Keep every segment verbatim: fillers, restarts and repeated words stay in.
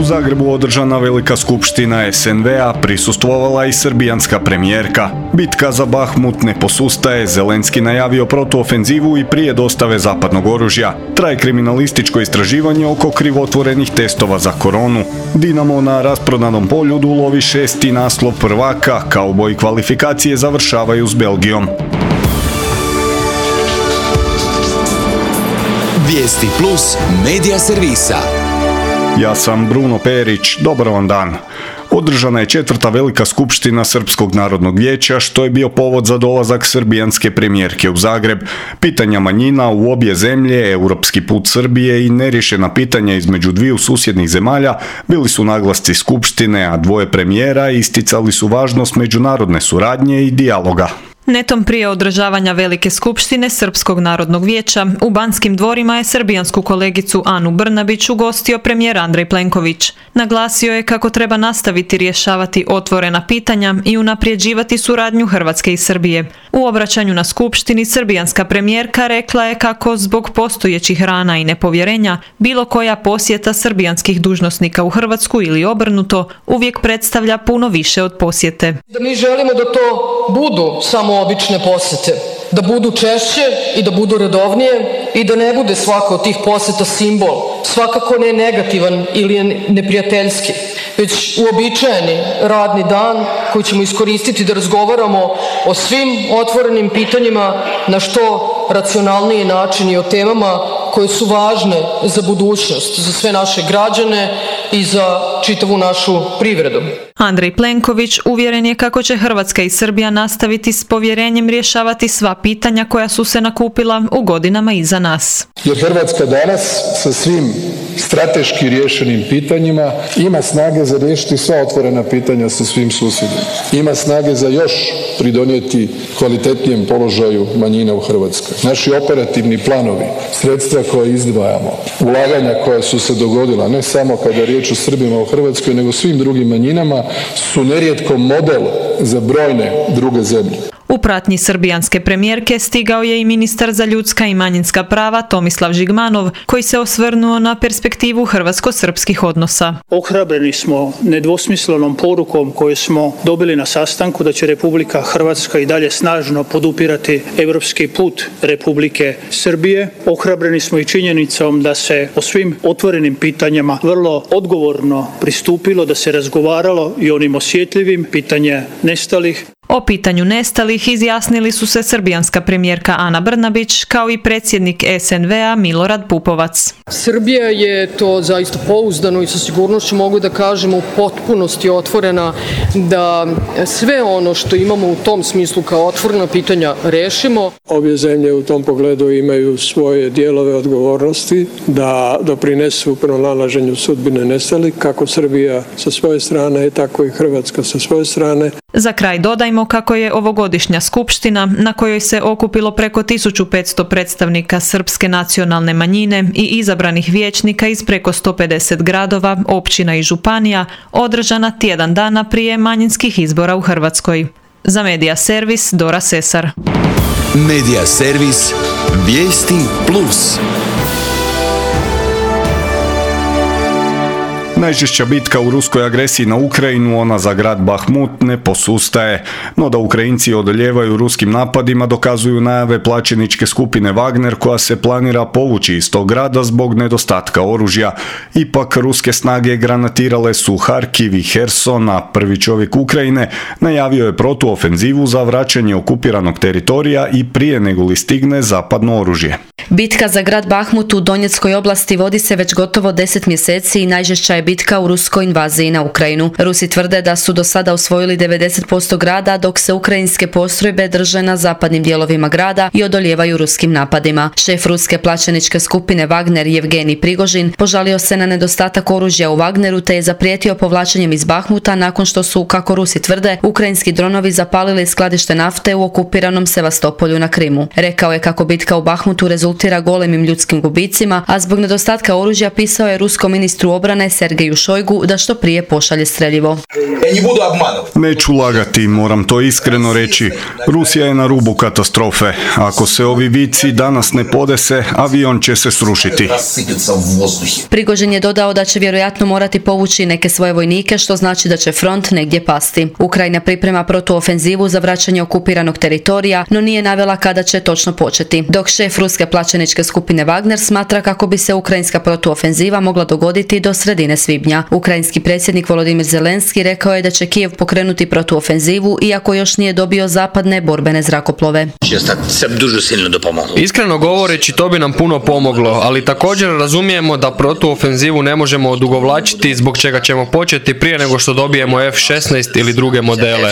Zagrebu održana velika skupština es en ve a prisustvovala i srbijanska premijerka. Bitka za Bahmut ne posustaje, Zelenski najavio protuofenzivu i prije dostave zapadnog oružja. Traje kriminalističko istraživanje oko krivotvorenih testova za koronu. Dinamo na rasprodanom poljudu lovi šesti naslov prvaka, kauboji kvalifikacije završavaju s Belgijom. Vijesti plus medija servisa. Ja sam Bruno Perić, dobar vam dan. Održana je četvrta velika skupština Srpskog narodnog vijeća, što je bio povod za dolazak srbijanske premijerke u Zagreb. Pitanja manjina u obje zemlje, europski put Srbije i neriješena pitanja između dviju susjednih zemalja bili su naglasci skupštine, a dvoje premijera isticali su važnost međunarodne suradnje i dijaloga. Netom prije održavanja velike skupštine Srpskog narodnog vijeća u Banskim dvorima je srbijansku kolegicu Anu Brnabić ugostio premijer Andrej Plenković. Naglasio je kako treba nastaviti rješavati otvorena pitanja i unaprijeđivati suradnju Hrvatske i Srbije. U obraćanju na skupštini srbijanska premijerka rekla je kako zbog postojećih rana i nepovjerenja bilo koja posjeta srbijanskih dužnosnika u Hrvatsku ili obrnuto uvijek predstavlja puno više od posjete. Da mi želimo da to budu samo obične posjete, da budu češće i da budu redovnije i da ne bude svaka od tih posjeta simbol, svakako ne negativan ili neprijateljski, već uobičajeni radni dan koji ćemo iskoristiti da razgovaramo o svim otvorenim pitanjima na što racionalniji način i o temama koje su važne za budućnost, za sve naše građane i za čitavu našu privredu. Andrej Plenković uvjeren je kako će Hrvatska i Srbija nastaviti s povjerenjem rješavati sva pitanja koja su se nakupila u godinama iza nas. Jer Hrvatska danas sa svim strateški riješenim pitanjima ima snage za riješiti sva otvorena pitanja sa svim susjedima. Ima snage za još pridonijeti kvalitetnijem položaju manjina u Hrvatskoj. Naši operativni planovi, sredstva koje izdvajamo, ulaganja koja su se dogodila, ne samo kada je riječ o Srbima u Hrvatskoj, nego svim drugim manjinama, su nerijetko model za brojne druge zemlje. U pratnji srbijanske premijerke stigao je i ministar za ljudska i manjinska prava Tomislav Žigmanov, koji se osvrnuo na perspektivu hrvatsko-srpskih odnosa. Ohrabreni smo nedvosmislenom porukom koju smo dobili na sastanku da će Republika Hrvatska i dalje snažno podupirati europski put Republike Srbije. Ohrabreni smo i činjenicom da se o svim otvorenim pitanjima vrlo odgovorno pristupilo, da se razgovaralo i onim osjetljivim, pitanje nestalih. O pitanju nestalih izjasnili su se srbijanska premijerka Ana Brnabić kao i predsjednik es en ve a Milorad Pupovac. Srbija je to zaista pouzdano i sa sigurnošću mogu da kažemo u potpunosti otvorena da sve ono što imamo u tom smislu kao otvorena pitanja rešimo. Obje zemlje u tom pogledu imaju svoje dijelove odgovornosti da doprinesu pronalaženju sudbine nestalih, kako Srbija sa svoje strane, tako i Hrvatska sa svoje strane. Za kraj dodajmo kako je ovogodišnja skupština, na kojoj se okupilo preko tisuću petsto predstavnika srpske nacionalne manjine i izabranih vijećnika iz preko sto pedeset gradova, općina i županija, održana tjedan dana prije manjinskih izbora u Hrvatskoj. Za Medija servis Dora Sesar. Medija servis Vijesti plus. Najžešća bitka u ruskoj agresiji na Ukrajinu, ona za grad Bahmut, ne posustaje. No da Ukrajinci odoljevaju ruskim napadima dokazuju najave plaćeničke skupine Wagner koja se planira povući iz tog grada zbog nedostatka oružja. Ipak ruske snage granatirale su Harkiv i Herson, a prvi čovjek Ukrajine najavio je protuofenzivu za vraćanje okupiranog teritorija i prije nego li stigne zapadno oružje. Bitka za grad Bahmut u Donjeckoj oblasti vodi se već gotovo deset mjeseci i najžešća je bitka u ruskoj invaziji na Ukrajinu. Rusi tvrde da su do sada osvojili devedeset posto grada, dok se ukrajinske postrojbe drže na zapadnim dijelovima grada i odoljevaju ruskim napadima. Šef ruske plaćeničke skupine Wagner Jevgenij Prigožin požalio se na nedostatak oružja u Wagneru te je zaprijetio povlačenjem iz Bahmuta nakon što su, kako Rusi tvrde, ukrajinski dronovi zapalili skladište nafte u okupiranom Sevastopolju na Krimu. Rekao je kako bitka u Bahmutu rezultira rezultira golemim ljudskim gubicima, a zbog nedostatka oružja pisao je ruskom ministru obrane Sergeju Šojgu da što prije pošalje streljivo. Neću lagati, moram to iskreno reći. Rusija je na rubu katastrofe. Ako se ovi vici danas ne podese, avion će se srušiti. Prigožin je dodao da će vjerojatno morati povući neke svoje vojnike, što znači da će front negdje pasti. Ukrajina priprema protuofenzivu za vraćanje okupiranog teritorija, no nije navela kada će točno početi. Dok šef ruske plaćeničke skupine Wagner smatra kako bi se ukrajinska protuofenziva mogla dogoditi do sredine svibnja. Ukrajinski predsjednik Volodymyr Zelenski rekao je da će Kijev pokrenuti protuofenzivu iako još nije dobio zapadne borbene zrakoplove. Iskreno govoreći, to bi nam puno pomoglo, ali također razumijemo da protuofenzivu ne možemo odugovlačiti, zbog čega ćemo početi prije nego što dobijemo F šesnaest ili druge modele.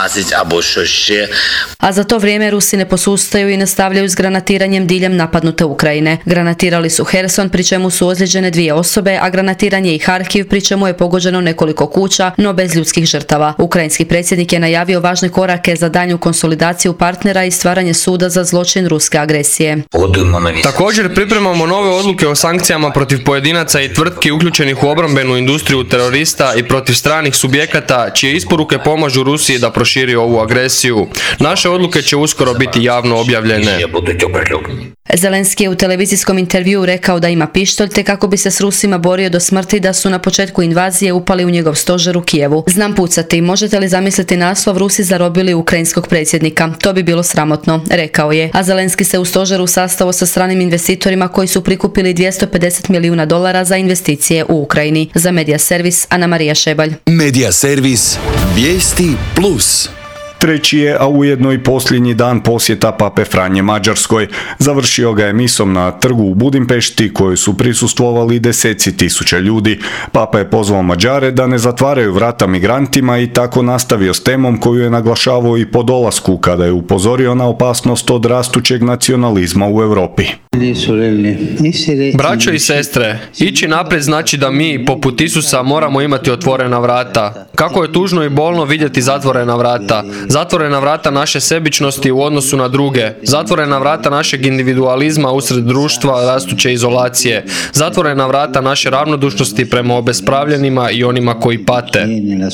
A za to vrijeme Rusi ne posustaju i nastavljaju s granatiranjem diljem napadnute Ukrajine. Granatirali su Herson, pri čemu su ozlijeđene dvije osobe, a granatiranje i Harkiv, pri čemu je pogođeno nekoliko kuća, no bez ljudskih žrtava. Ukrajinski predsjednik je najavio važne korake za daljnju konsolidaciju partnera i stvaranje suda za zločin ruske agresije. Također pripremamo nove odluke o sankcijama protiv pojedinaca i tvrtki uključenih u obrambenu industriju terorista i protiv stranih subjekata čije isporuke pomažu Rusiji da proširi ovu agresiju. Naše odluke će uskoro biti javno objavljene. Zelenski je u televizijskom intervjuu rekao da ima pištolj te kako bi se s Rusima borio do smrti da su na početku invazije upali u njegov stožer u Kijevu. Znam pucati, možete li zamisliti naslov Rusi zarobili ukrajinskog predsjednika? To bi bilo sramotno, rekao je. A Zelenski se u stožeru sastao sa stranim investitorima koji su prikupili dvjesto pedeset milijuna dolara za investicije u Ukrajini. Za Medija servis Ana Marija Šebalj. Medija servis Vijesti plus. Treći je, a ujedno i posljednji dan posjeta Pape Franje Mađarskoj. Završio ga je misom na trgu u Budimpešti kojoj su prisustvovali deseci tisuća ljudi. Papa je pozvao Mađare da ne zatvaraju vrata migrantima i tako nastavio s temom koju je naglašavao i po dolasku kada je upozorio na opasnost od rastućeg nacionalizma u Europi. Braćo i sestre, ići naprijed znači da mi, poput Isusa, moramo imati otvorena vrata. Kako je tužno i bolno vidjeti zatvorena vrata. Zatvorena vrata naše sebičnosti u odnosu na druge. Zatvorena vrata našeg individualizma usred društva rastuće izolacije. Zatvorena vrata naše ravnodušnosti prema obespravljenima i onima koji pate.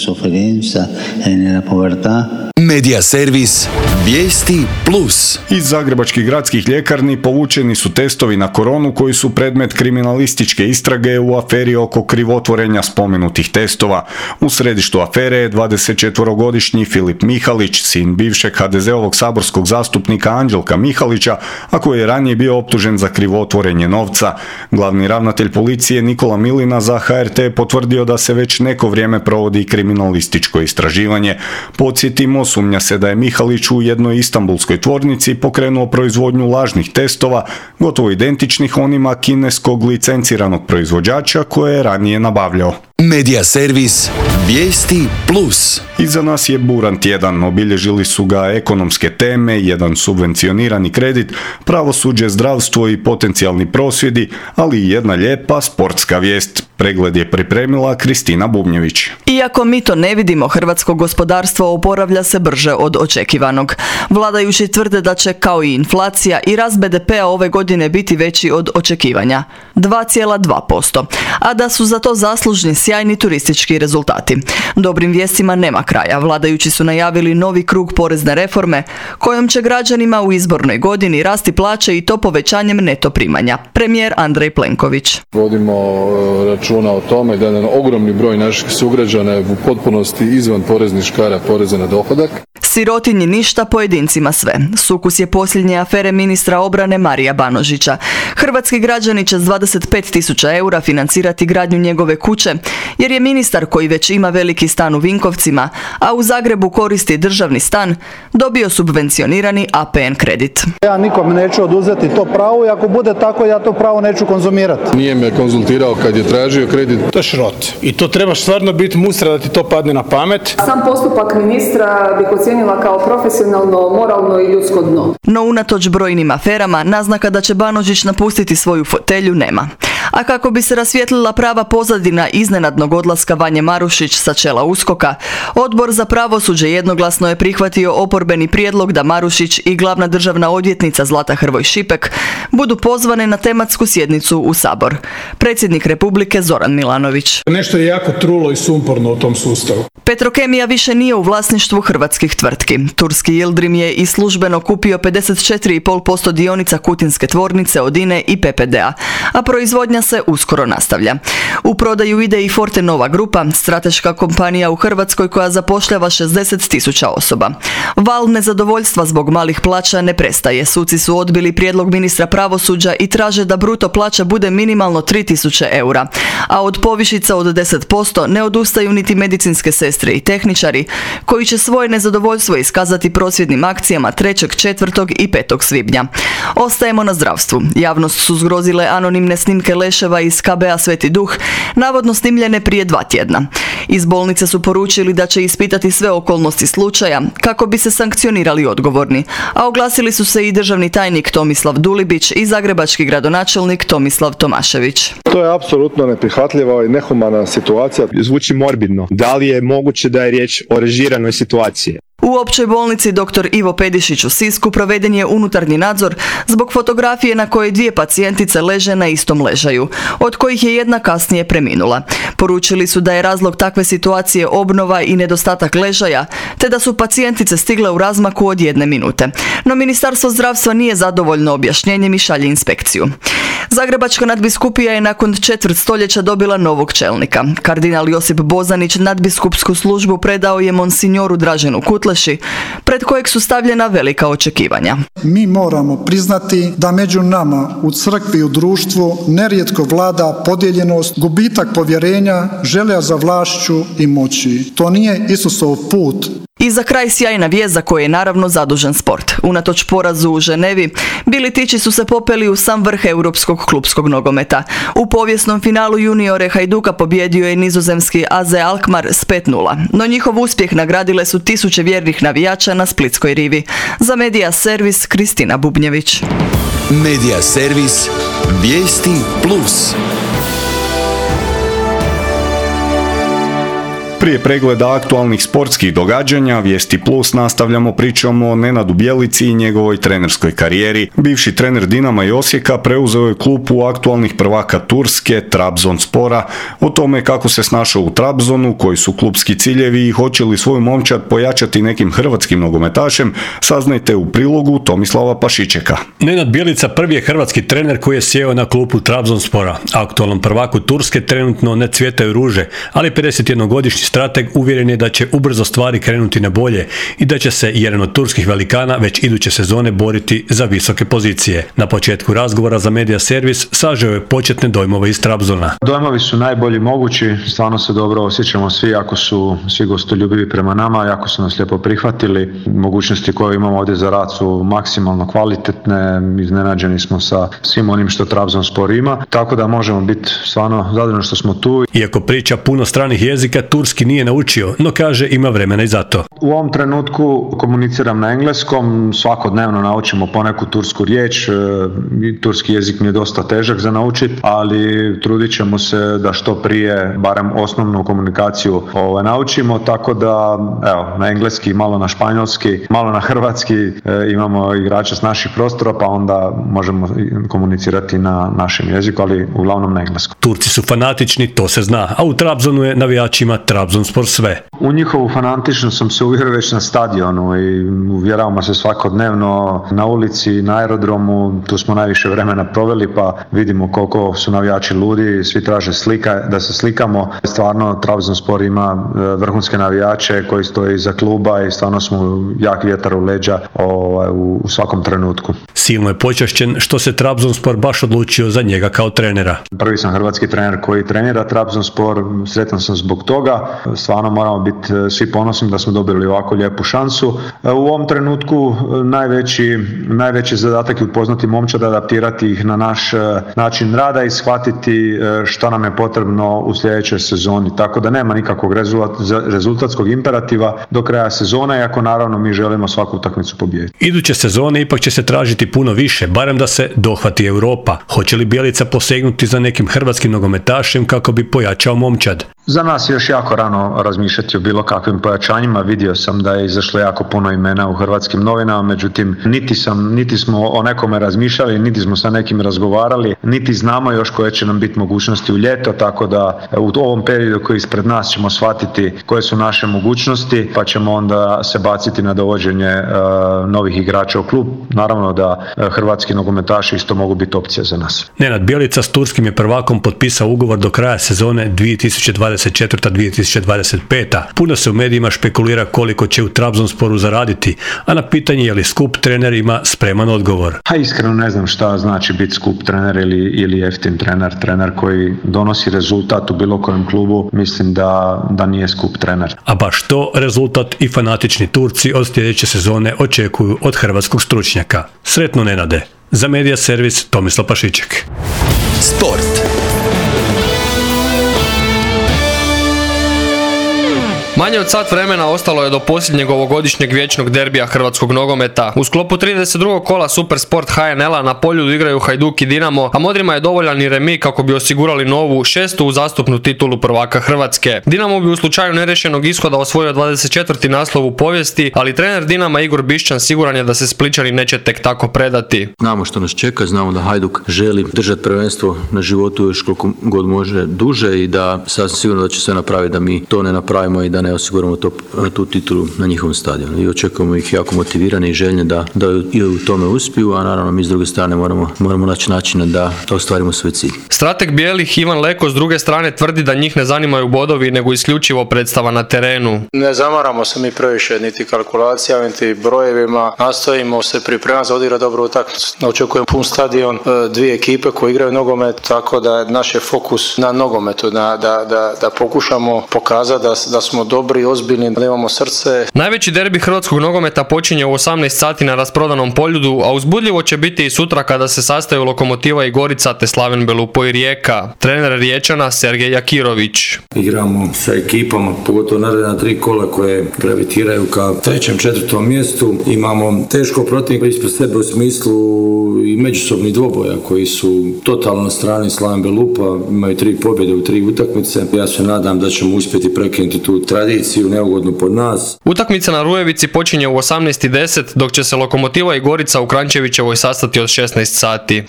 Medija servis Vijesti plus. Iz zagrebačkih gradskih ljekarni povučeni su testovi na koronu koji su predmet kriminalističke istrage u aferi oko krivotvorenja spomenutih testova. U središtu afere je dvadesetčetvorogodišnji Filip Mihalić, sin bivšeg ha de zeovog saborskog zastupnika Anđelka Mihalića, a koji je ranije bio optužen za krivotvorenje novca. Glavni ravnatelj policije Nikola Milina za ha er te je potvrdio da se već neko vrijeme provodi kriminalističko istraživanje. Podsjetimo, sumnja se da je Mihalić u jednoj istambulskoj tvornici pokrenuo proizvodnju lažnih testova, gotovo identičnih onima kineskog licenciranog proizvođača koje je ranije nabavljao. Medija servis Vijesti plus. Iza nas je buran tjedan, obilježili su ga ekonomske teme, jedan subvencionirani kredit, pravosuđe, zdravstvo i potencijalni prosvjedi, ali i jedna lijepa sportska vijest. Pregled je pripremila Kristina Bubnjević. Iako mi to ne vidimo, hrvatsko gospodarstvo oporavlja se brže od očekivanog. Vladajući tvrde da će, kao i inflacija, i rast be de pea ove godine biti veći od očekivanja, dva zarez dva posto, a da su za to zaslužni sjajni turistički rezultati. Dobrim vijestima nema kraja. Vladajući su najavili novi krug porezne reforme, kojom će građanima u izbornoj godini rasti plaće i to povećanjem neto primanja. Premijer Andrej Plenković. Vodimo računa o tome da jedan ogromni broj naših sugrađana je u potpunosti izvan poreznih škara poreza na dohodak. Sirotinji ništa, pojedincima sve. Sukus je posljednje afere ministra obrane Marija Banožića. Hrvatski građani će s dvadeset pet tisuća eura financirati gradnju njegove kuće, jer je ministar koji već ima veliki stan u Vinkovcima, a u Zagrebu koristi državni stan, dobio subvencionirani a pe en kredit. Ja nikom neću oduzeti to pravo i ako bude tako ja to pravo neću konzumirati. Nije me konzultirao kad je tražio kredit. To je šrot. I to trebaš stvarno biti mustra da ti to padne na pamet. Sam postupak ministra bih ocijenila kao profesionalno, moralno i ljudsko dno. No unatoč brojnim aferama, naznaka da će Banožić napustiti svoju fotelju nema. A kako bi se rasvijetlila prava pozadina iznenadnog odlaska Vanje Marušić sa čela USKOK-a, Odbor za pravosuđe jednoglasno je prihvatio oporbeni prijedlog da Marušić i glavna državna odvjetnica Zlata Hrvoj Šipek budu pozvane na tematsku sjednicu u Sabor. Predsjednik Republike Zoran Milanović. Nešto je jako trulo i sumporno u tom sustavu. Petrokemija više nije u vlasništvu hrvatskih tvrtki. Turski Yildirim je i službeno kupio pedeset četiri zarez pet posto dionica kutinske tvornice od I N E i P P D-a, a proizvodnja se uskoro nastavlja. U prodaju ide i Fortenova grupa, strateška kompanija u Hrvatskoj koja zapošljava šezdeset tisuća osoba. Val nezadovoljstva zbog malih plaća ne prestaje. Suci su odbili prijedlog ministra pravosuđa i traže da bruto plaća bude minimalno tri tisuće eura, a od povišica od deset posto ne odustaju niti medicinske sestre i tehničari, koji će svoje nezadovoljstvo iskazati prosvjednim akcijama trećeg, četvrtog i petog svibnja. Ostajemo na zdravstvu. Javnost su zgrozile anonimne snimke leševa iz K B A Sveti Duh, navodno snimljene prije dva tjedna. Iz bolnice su poručili da će ispitati sve okolnosti slučaja kako bi se sankcionirali odgovorni, a oglasili su se i državni tajnik Tomislav Dulibić i zagrebački gradonačelnik Tomislav Tomašević. To je apsolutno neprihvatljiva i nehumana situacija. Zvuči morbidno. Da li je moguće da je riječ o režiranoj situaciji? U općoj bolnici doktor Ivo Pedišić u Sisku proveden je unutarnji nadzor zbog fotografije na kojoj dvije pacijentice leže na istom ležaju, od kojih je jedna kasnije preminula. Poručili su da je razlog takve situacije obnova i nedostatak ležaja, te da su pacijentice stigle u razmaku od jedne minute. No Ministarstvo zdravstva nije zadovoljno objašnjenjem i šalje inspekciju. Zagrebačka nadbiskupija je nakon četvrt stoljeća dobila novog čelnika. Kardinal Josip Bozanić nadbiskupsku službu predao je monsignoru Draženu Kutleši, pred kojeg su stavljena velika očekivanja. Mi moramo priznati da među nama u crkvi i u društvu nerijetko vlada podijeljenost, gubitak povjerenja, želja za vlašću i moći. To nije Isusov put. I za kraj sjajna vijest za koju je naravno zadužen sport. Unatoč porazu u Ženevi, Bilitići su se popeli u sam vrh europskog klupskog nogometa. U povijesnom finalu juniore Hajduka pobjedio je nizozemski A Z Alkmaar s pet nula, no njihov uspjeh nagradile su tisuće vjernih navijača na Splitskoj rivi. Za Medija Servis, Kristina Bubnjević. Medija Servis, vijesti plus. Prije pregleda aktualnih sportskih događanja, Vijesti Plus nastavljamo pričom o Nenadu Bjelici i njegovoj trenerskoj karijeri. Bivši trener Dinama i Osijeka preuzeo je klupu aktualnih prvaka Turske, Trabzonspora. O tome kako se snašao u Trabzonu, koji su klupski ciljevi i hoće li svoju momčad pojačati nekim hrvatskim nogometašem, saznajte u prilogu Tomislava Pašičeka. Nenad Bjelica prvi je hrvatski trener koji je sjeo na klupu Trabzonspora. Aktualnom prvaku Turske trenutno ne cvjetaju ruže, ali pedesetjednogodišnji strateg uvjeren je da će ubrzo stvari krenuti na bolje i da će se jedan od turskih velikana već iduće sezone boriti za visoke pozicije. Na početku razgovora za Medija Servis sažeo je početne dojmove iz Trabzona. Dojmovi su najbolji mogući, stvarno se dobro osjećamo svi, ako su svi gostoljubivi prema nama, jako su nas lijepo prihvatili. Mogućnosti koje imamo ovdje za rad su maksimalno kvalitetne, iznenađeni smo sa svim onim što Trabzonspor ima, tako da možemo biti stvarno zadovoljni što smo tu. Iako priča puno stranih jezika, turski nije naučio, no kaže ima vremena i za to. U ovom trenutku komuniciram na engleskom, svakodnevno naučimo poneku tursku riječ, turski jezik mi je dosta težak za naučiti, ali trudit ćemo se da što prije barem osnovnu komunikaciju ovaj, naučimo, tako da evo, na engleski, malo na španjolski, malo na hrvatski, e, imamo igrača s naših prostora, pa onda možemo komunicirati na našem jeziku, ali uglavnom na engleskom. Turci su fanatični, to se zna, a u Trabzonu je navijačima Trabzonspor sve. U njihovu fanatičnost sam se uvjerio već na stadionu i uvjeravamo se svakodnevno na ulici, na aerodromu, tu smo najviše vremena proveli pa vidimo koliko su navijači ludi, svi traže slika, da se slikamo. Stvarno Trabzonspor ima vrhunske navijače koji stoje iza kluba i stvarno smo jak vjetar u leđa ovaj, u, u svakom trenutku. Silno je počašćen što se Trabzonspor baš odlučio za njega kao trenera. Prvi sam hrvatski trener koji trenira Trabzonspor, sretan sam zbog toga. Stvarno moramo biti svi ponosni da smo dobili ovako lijepu šansu. U ovom trenutku najveći, najveći zadatak je upoznati momčad, adaptirati ih na naš način rada i shvatiti što nam je potrebno u sljedećoj sezoni. Tako da nema nikakvog rezultatskog imperativa do kraja sezone, iako naravno mi želimo svaku utakmicu pobijediti. Iduće sezone ipak će se tražiti puno više, barem da se dohvati Europa. Hoće li Bjelica posegnuti za nekim hrvatskim nogometašem kako bi pojačao momčad? Za nas je još jako rano razmišljati o bilo kakvim pojačanjima. Vidio sam da je izašlo jako puno imena u hrvatskim novinama, međutim niti, sam, niti smo o nekome razmišljali, niti smo sa nekim razgovarali, niti znamo još koje će nam biti mogućnosti u ljeto, tako da u ovom periodu koji je ispred nas ćemo shvatiti koje su naše mogućnosti, pa ćemo onda se baciti na dovođenje uh, novih igrača u klub. Naravno da uh, hrvatski nogometaši isto mogu biti opcija za nas. Nenad Bjelica s turskim je prvakom potpisao ugovor do kraja sezone dvije tisuće dvadeset četvrta dvije tisuće dvadeset peta. Puno se u medijima špekulira koliko će u Trabzonsporu zaraditi, a na pitanje je li skup trener ima spreman odgovor. A iskreno ne znam šta znači biti skup trener ili, ili jeftin trener. Trener koji donosi rezultat u bilo kojem klubu, mislim da, da nije skup trener. A baš to rezultat i fanatični Turci od sljedeće sezone očekuju od hrvatskog stručnjaka. Sretno Nenade. Za Medija servis Tomislav Pašiček. Sport. Manje od sat vremena ostalo je do posljednjeg ovogodišnjeg vječnog derbija hrvatskog nogometa. U sklopu trideset drugog kola Supersport H N L-a na Poljudu igraju Hajduk i Dinamo, a Modrima je dovoljan i remi kako bi osigurali novu šestu uzastopnu titulu prvaka Hrvatske. Dinamo bi u slučaju nerešenog ishoda osvojio dvadeset četvrti naslov u povijesti, ali trener Dinama Igor Bišćan siguran je da se Splićani neće tek tako predati. Znamo što nas čeka, znamo da Hajduk želi držati prvenstvo na životu još koliko god može duže i da sasvim sigurno da će sve napraviti da mi to ne napravimo i da ne osiguramo to, tu titulu na njihovom stadionu. I očekujemo ih jako motivirane i željne da, da i u tome uspiju, a naravno mi s druge strane moramo, moramo naći načina da ostvarimo svoj cilj. Strateg bijelih Ivan Leko s druge strane tvrdi da njih ne zanimaju bodovi nego isključivo predstava na terenu. Ne zamaramo se mi previše niti kalkulacijama, niti brojevima. Nastojimo se pripremati za odigrati dobru utakmicu. Očekujem pun stadion, dvije ekipe koje igraju nogomet, tako da je naš je fokus na nogometu, da, da, da, da pokušamo pokazati da, da smo dobri, ozbiljni, da imamo srce. Najveći derbi hrvatskog nogometa počinje u osamnaest sati na rasprodanom Poljudu, a uzbudljivo će biti i sutra kada se sastaju Lokomotiva i Gorica te Slaven Belupo i Rijeka. Trener Riječana Sergej Jakirović. Igramo sa ekipama, pogotovo naredna tri kola koje gravitiraju ka trećem, četvrtom mjestu. Imamo teško protivnika ispred sebe u smislu i međusobnih dvoboja koji su totalno na strani Slaven Belupa, imaju tri pobjede u tri utakmice. Ja se nadam da ćemo uspjeti prekinuti tu tradiciju neugodnu pod nas. Utakmica na Rujevici počinje u osamnaest i deset, dok će se Lokomotiva i Gorica u Kranjčevićevoj sastati od šesnaest sati.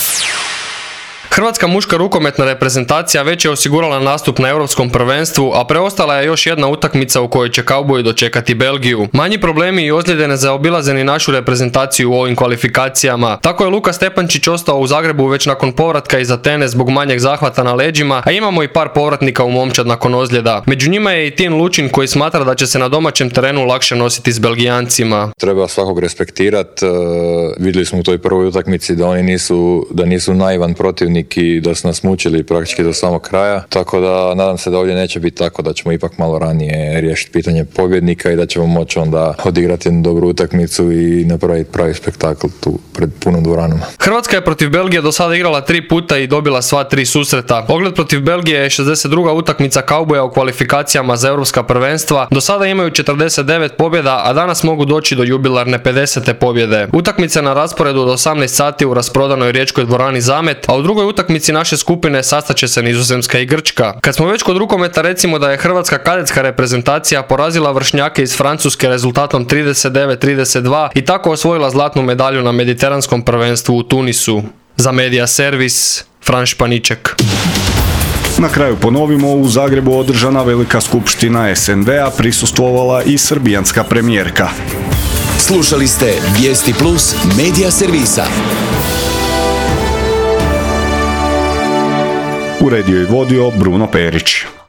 Hrvatska muška rukometna reprezentacija već je osigurala nastup na europskom prvenstvu, a preostala je još jedna utakmica u kojoj će kauboji dočekati Belgiju. Manji problemi i ozljede ne zaobilaze ni našu reprezentaciju u ovim kvalifikacijama. Tako je Luka Stepančić ostao u Zagrebu već nakon povratka iz Atene zbog manjeg zahvata na leđima, a imamo i par povratnika u momčad nakon ozljeda. Među njima je i Tin Lučin koji smatra da će se na domaćem terenu lakše nositi s Belgijancima. Treba svakog respektirati. Vidjeli smo u toj prvoj utakmici da oni nisu, da nisu naivan protivnik i da su nas mučili praktički do samog kraja, tako da nadam se da ovdje neće biti tako, da ćemo ipak malo ranije riješiti pitanje pobjednika i da ćemo moći onda odigrati jednu dobru utakmicu i napraviti pravi spektakl tu pred punom dvoranom. Hrvatska je protiv Belgije do sada igrala tri puta i dobila sva tri susreta. Ogled protiv Belgije je šezdeset druga utakmica kauboja u kvalifikacijama za europska prvenstva. Do sada imaju četrdeset devet pobjeda, a danas mogu doći do jubilarne pedesete pobjede. Utakmice na rasporedu od osamnaest sati u rasprodanoj riječkoj dvorani Zamet, a u drugoj utakmici naše skupine sastaće se Nizozemska i Grčka. Kad smo već kod rukometa, recimo da je hrvatska kadetska reprezentacija porazila vršnjake iz Francuske rezultatom trideset devet trideset dva i tako osvojila zlatnu medalju na mediteranskom prvenstvu u Tunisu. Za Medija servis Fran Španiček. Na kraju ponovimo, u Zagrebu održana velika skupština S N V-a, prisustvovala i srbijanska premijerka. Slušali ste Vijesti Plus Medija servisa. Uredio i vodio Bruno Perić.